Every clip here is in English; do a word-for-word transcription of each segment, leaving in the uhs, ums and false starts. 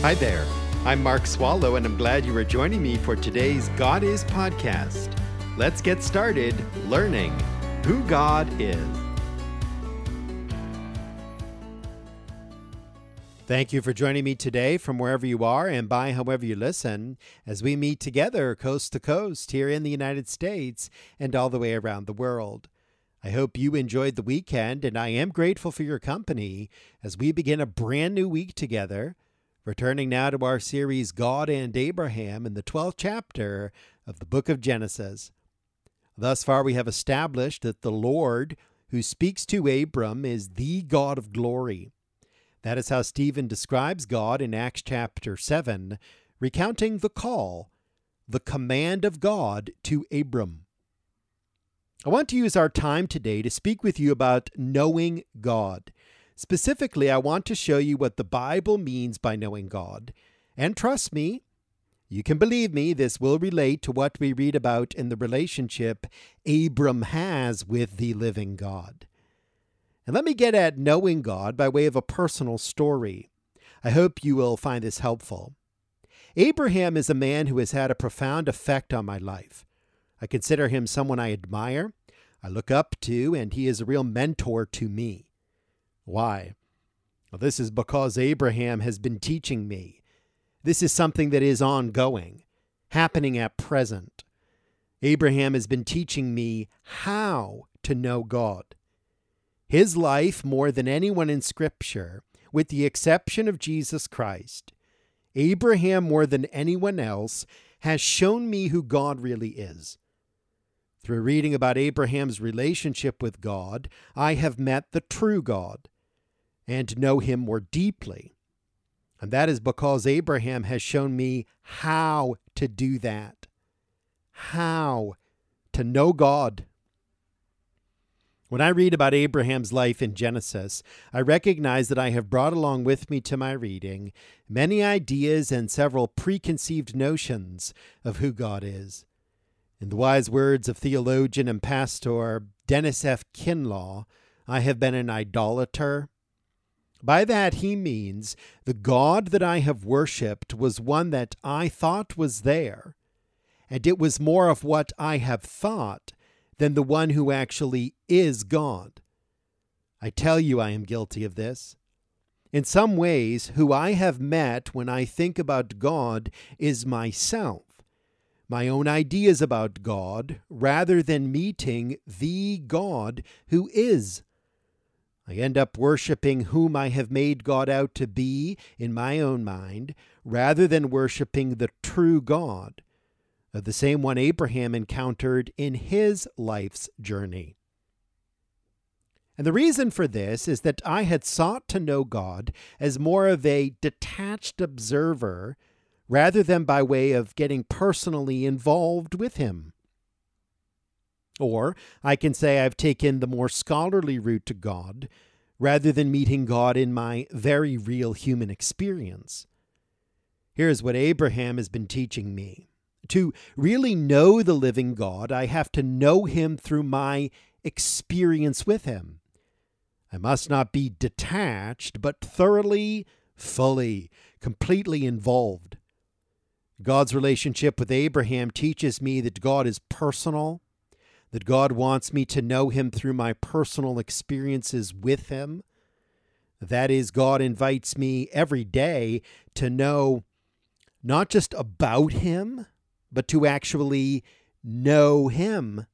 Hi there. I'm Mark Swallow, and I'm glad you are joining me for today's God Is podcast. Let's get started learning who God is. Thank you for joining me today from wherever you are and by however you listen as we meet together coast to coast here in the United States and all the way around the world. I hope you enjoyed the weekend, and I am grateful for your company as we begin a brand new week together, returning now to our series God and Abraham in the twelfth chapter of the book of Genesis. Thus far we have established that the Lord who speaks to Abram is the God of glory. That is how Stephen describes God in Acts chapter seven, recounting the call, the command of God to Abram. I want to use our time today to speak with you about knowing God. Specifically, I want to show you what the Bible means by knowing God. And trust me, you can believe me, this will relate to what we read about in the relationship Abram has with the living God. And let me get at knowing God by way of a personal story. I hope you will find this helpful. Abraham is a man who has had a profound effect on my life. I consider him someone I admire, I look up to, and he is a real mentor to me. Why? Well, this is because Abraham has been teaching me. This is something that is ongoing, happening at present. Abraham has been teaching me how to know God. His life, more than anyone in Scripture, with the exception of Jesus Christ, Abraham, more than anyone else, has shown me who God really is. Through reading about Abraham's relationship with God, I have met the true God and know him more deeply. And that is because Abraham has shown me how to do that. How to know God. When I read about Abraham's life in Genesis, I recognize that I have brought along with me to my reading many ideas and several preconceived notions of who God is. In the wise words of theologian and pastor Dennis F. Kinlaw, I have been an idolater. By that he means the God that I have worshipped was one that I thought was there, and it was more of what I have thought than the one who actually is God. I tell you I am guilty of this. In some ways, who I have met when I think about God is myself. My own ideas about God, rather than meeting the God who is. I end up worshiping whom I have made God out to be in my own mind, rather than worshiping the true God, the same one Abraham encountered in his life's journey. And the reason for this is that I had sought to know God as more of a detached observer rather than by way of getting personally involved with him. Or I can say I've taken the more scholarly route to God rather than meeting God in my very real human experience. Here's what Abraham has been teaching me. To really know the living God, I have to know him through my experience with him. I must not be detached, but thoroughly, fully, completely involved. God's relationship with Abraham teaches me that God is personal, that God wants me to know him through my personal experiences with him. That is, God invites me every day to know not just about him, but to actually know him.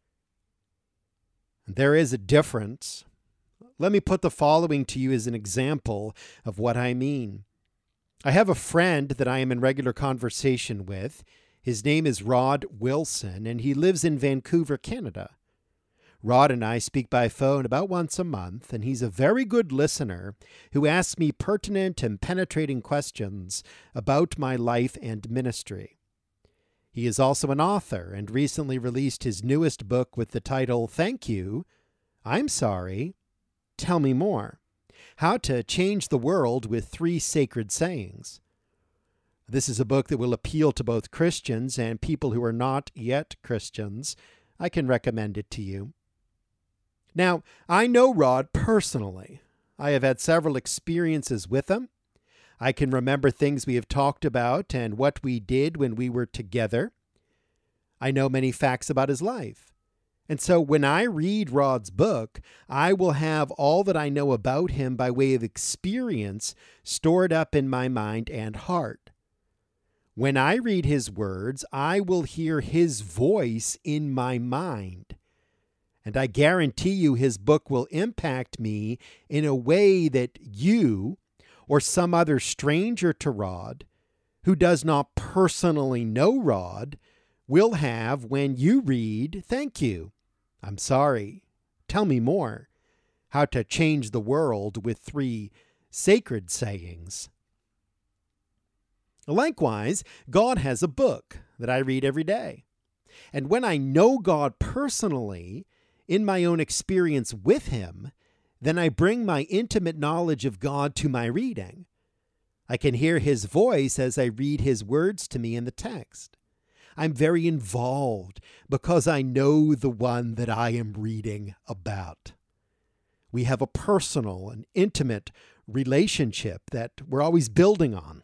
There is a difference. Let me put the following to you as an example of what I mean. I have a friend that I am in regular conversation with. His name is Rod Wilson, and he lives in Vancouver, Canada. Rod and I speak by phone about once a month, and he's a very good listener who asks me pertinent and penetrating questions about my life and ministry. He is also an author and recently released his newest book with the title, Thank You, I'm Sorry, Tell Me More. How to Change the World with Three Sacred Sayings. This is a book that will appeal to both Christians and people who are not yet Christians. I can recommend it to you. Now, I know Rod personally. I have had several experiences with him. I can remember things we have talked about and what we did when we were together. I know many facts about his life. And so when I read Rod's book, I will have all that I know about him by way of experience stored up in my mind and heart. When I read his words, I will hear his voice in my mind. And I guarantee you his book will impact me in a way that you or some other stranger to Rod, who does not personally know Rod, will have when you read, "Thank you. I'm sorry. Tell me more. How to change the world with three sacred sayings." Likewise, God has a book that I read every day. And when I know God personally, in my own experience with him, then I bring my intimate knowledge of God to my reading. I can hear his voice as I read his words to me in the text. I'm very involved because I know the one that I am reading about. We have a personal and intimate relationship that we're always building on.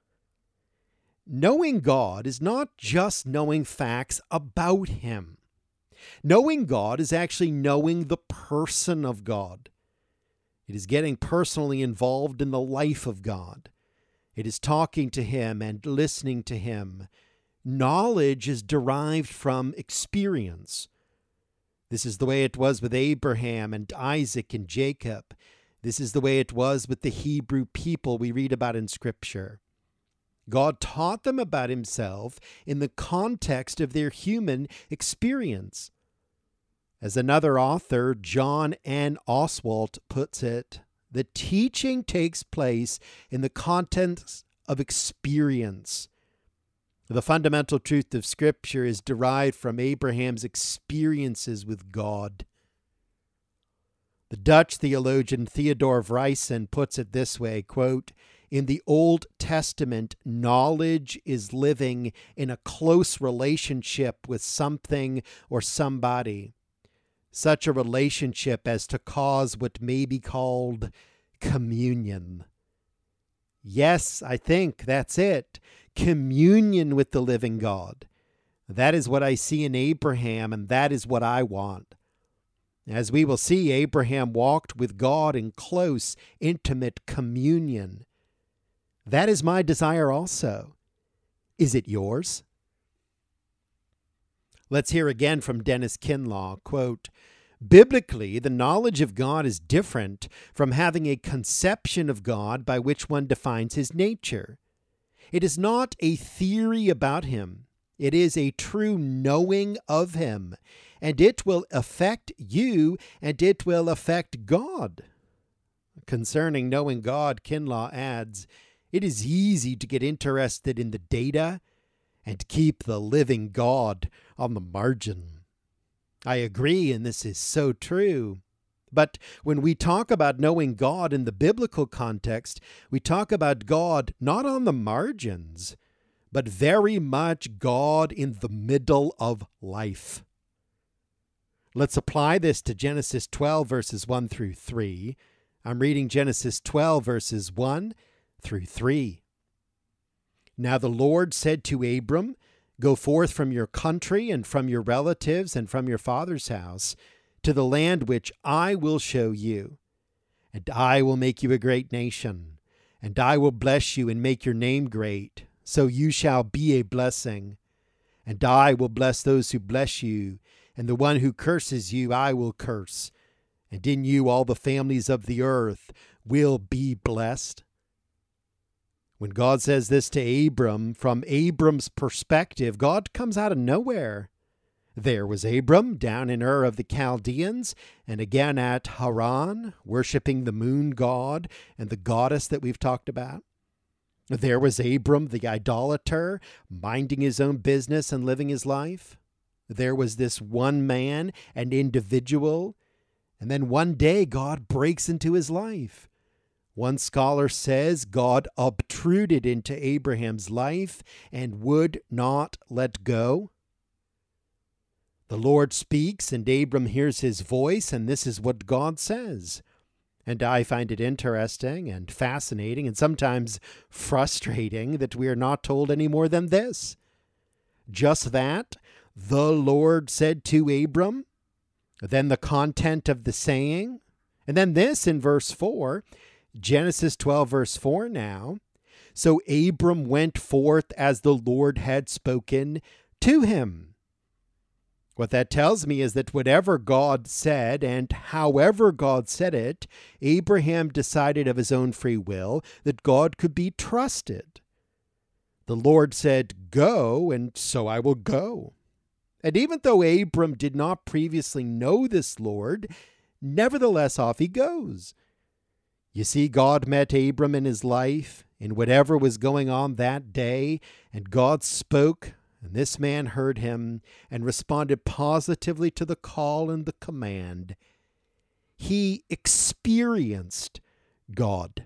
Knowing God is not just knowing facts about him. Knowing God is actually knowing the person of God. It is getting personally involved in the life of God. It is talking to him and listening to him. Knowledge is derived from experience. This is the way it was with Abraham and Isaac and Jacob. This is the way it was with the Hebrew people we read about in Scripture. God taught them about himself in the context of their human experience. As another author, John N. Oswalt, puts it, the teaching takes place in the context of experience. The fundamental truth of Scripture is derived from Abraham's experiences with God. The Dutch theologian Theodore Vrijsen puts it this way, quote, "In the Old Testament, knowledge is living in a close relationship with something or somebody. Such a relationship as to cause what may be called communion." Yes, I think that's it. Communion with the living God. That is what I see in Abraham, and that is what I want. As we will see, Abraham walked with God in close, intimate communion. That is my desire also. Is it yours? Let's hear again from Dennis Kinlaw, quote, "Biblically, the knowledge of God is different from having a conception of God by which one defines his nature. It is not a theory about him. It is a true knowing of him, and it will affect you, and it will affect God." Concerning knowing God, Kinlaw adds, "It is easy to get interested in the data and keep the living God on the margin." I agree, and this is so true. But when we talk about knowing God in the biblical context, we talk about God not on the margins, but very much God in the middle of life. Let's apply this to Genesis twelve, verses one through three. I'm reading Genesis twelve, verses one through three. "Now the Lord said to Abram, 'Go forth from your country and from your relatives and from your father's house to the land which I will show you. And I will make you a great nation, and I will bless you and make your name great, so you shall be a blessing. And I will bless those who bless you, and the one who curses you I will curse. And in you all the families of the earth will be blessed.'" When God says this to Abram, from Abram's perspective, God comes out of nowhere. There was Abram down in Ur of the Chaldeans, and again at Haran, worshiping the moon god and the goddess that we've talked about. There was Abram, the idolater, minding his own business and living his life. There was this one man, an individual, and then one day God breaks into his life. One scholar says God obtruded into Abraham's life and would not let go. The Lord speaks, and Abram hears his voice, and this is what God says. And I find it interesting and fascinating and sometimes frustrating that we are not told any more than this. Just that, the Lord said to Abram, then the content of the saying, and then this in verse four, Genesis twelve, verse four now. So Abram went forth as the Lord had spoken to him. What that tells me is that whatever God said and however God said it, Abraham decided of his own free will that God could be trusted. The Lord said, go, and so I will go. And even though Abram did not previously know this Lord, nevertheless off he goes. You see, God met Abram in his life, in whatever was going on that day, and God spoke, and this man heard him and responded positively to the call and the command. He experienced God.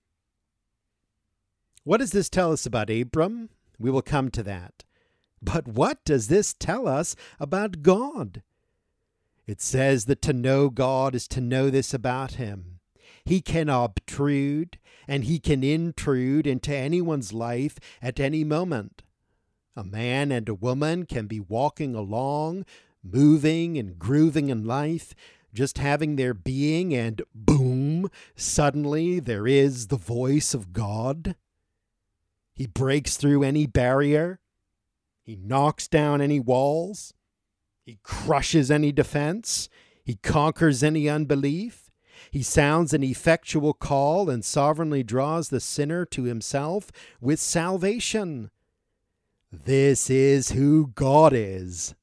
What does this tell us about Abram? We will come to that. But what does this tell us about God? It says that to know God is to know this about him. He can obtrude and he can intrude into anyone's life at any moment. A man and a woman can be walking along, moving and grooving in life, just having their being, and boom, suddenly there is the voice of God. He breaks through any barrier. He knocks down any walls. He crushes any defense. He conquers any unbelief. He sounds an effectual call and sovereignly draws the sinner to himself with salvation. This is who God is.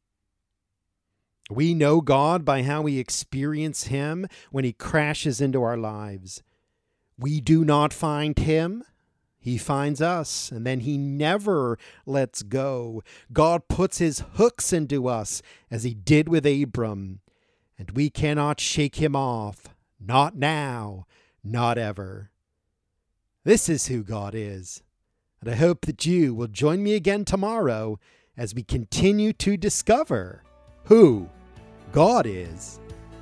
We know God by how we experience him when he crashes into our lives. We do not find him. He finds us, and then he never lets go. God puts his hooks into us, as he did with Abram, and we cannot shake him off. Not now, not ever. This is who God is. And I hope that you will join me again tomorrow as we continue to discover who God is.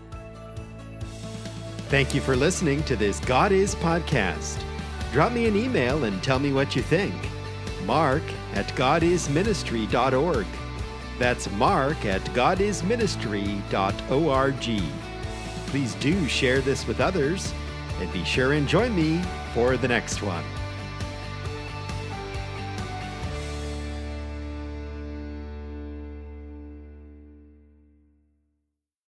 Thank you for listening to this God Is podcast. Drop me an email and tell me what you think. Mark at godisministry dot org. That's Mark at godisministry dot org. Please do share this with others, and be sure and join me for the next one.